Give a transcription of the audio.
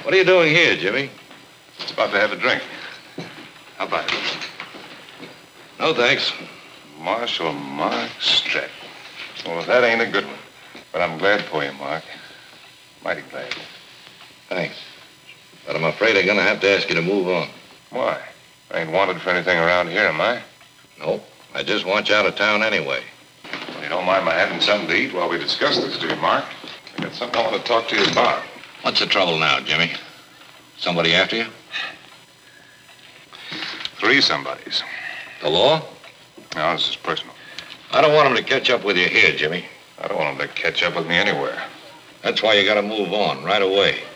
What are you doing here, Jimmy? It's about to have a drink. How about it? No, thanks. Marshal Mark Streck. Well, that ain't a good one. But I'm glad for you, Mark. Mighty glad. Thanks. But I'm afraid I'm going to have to ask you to move on. Why? I ain't wanted for anything around here, am I? Nope. I just want you out of town anyway. Well, you don't mind my having something to eat while we discuss this, do you, Mark? I got something I want to talk to you about. What's the trouble now, Jimmy? Somebody after you? 3 somebodies. The law? No, this is personal. I don't want them to catch up with you here, Jimmy. I don't want them to catch up with me anywhere. That's why you got to move on right away.